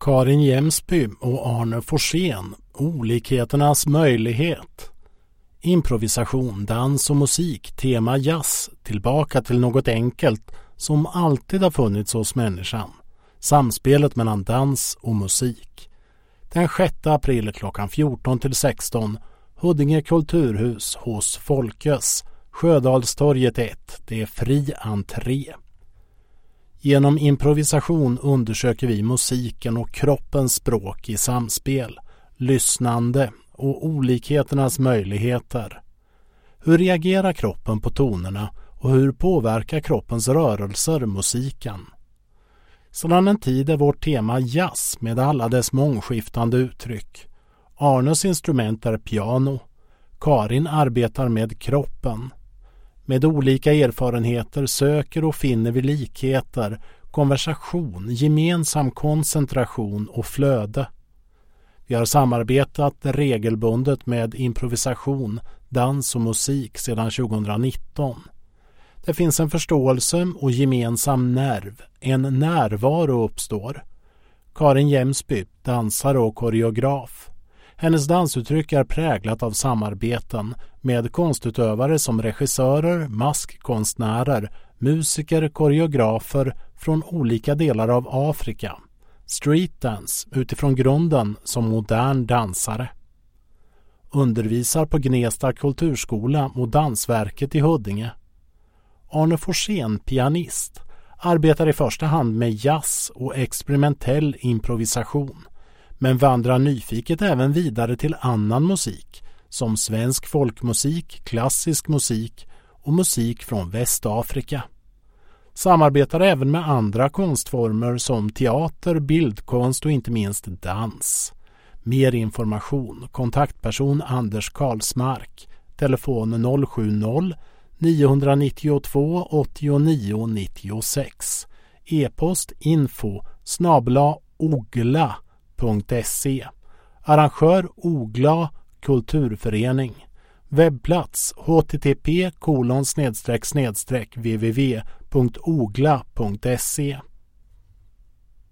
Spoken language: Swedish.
Karin Jämsby och Arne Forsén, olikheternas möjlighet. Improvisation, dans och musik, tema jazz, tillbaka till något enkelt som alltid har funnits hos människan. Samspelet mellan dans och musik. Den 6 april klockan 14-16, Huddinge kulturhus hos Folkes, Sjödalstorget 1, det är fri entré. Genom improvisation undersöker vi musiken och kroppens språk i samspel, lyssnande och olikheternas möjligheter. Hur reagerar kroppen på tonerna och hur påverkar kroppens rörelser musiken? Sedan en tid är vårt tema jazz med alla dess mångskiftande uttryck. Arnes instrument är piano. Karin arbetar med kroppen. Med olika erfarenheter söker och finner vi likheter, konversation, gemensam koncentration och flöde. Vi har samarbetat regelbundet med improvisation, dans och musik sedan 2019. Det finns en förståelse och gemensam nerv, en närvaro uppstår. Karin Jämsby, dansare och koreograf. Hennes dansuttryck är präglat av samarbeten med konstutövare som regissörer, maskkonstnärer, musiker, koreografer från olika delar av Afrika. Streetdance utifrån grunden som modern dansare. Undervisar på Gnesta kulturskola och Dansverket i Huddinge. Arne Forsén, pianist, arbetar i första hand med jazz och experimentell improvisation, men vandrar nyfiket även vidare till annan musik som svensk folkmusik, klassisk musik och musik från Västafrika. Samarbetar även med andra konstformer som teater, bildkonst och inte minst dans. Mer information, kontaktperson Anders Karlsmark, telefon 070 992 89 96, e-post info@ogla.se, arrangör Ogla kulturförening, webbplats http://www.ogla.se.